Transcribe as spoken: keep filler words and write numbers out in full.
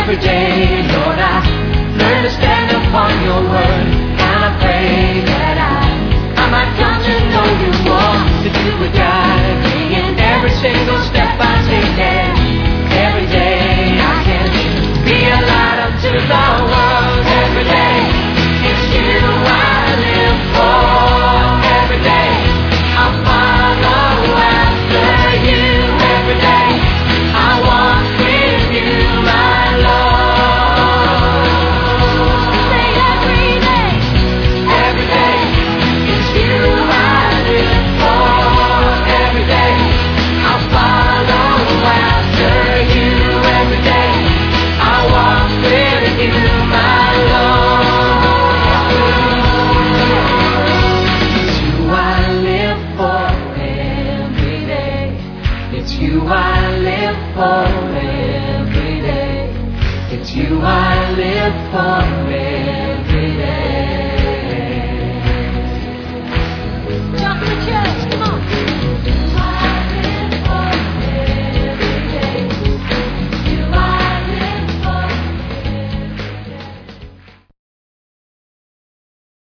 every day. Lord, I learn to stand upon your word, and I pray that I, I might come to know you more, that you would guide me in every single step I take, and every day I can be a light unto the world. Every day, it's you I live for. Every day, I'll follow after you. Every day, I walk with you, my Lord. Say every day, every day, it's you I live for. Every day, I'll follow after you. Every day, I walk with you, my Lord. It's you I live for every day. It's you I live for every day. It's you I live for.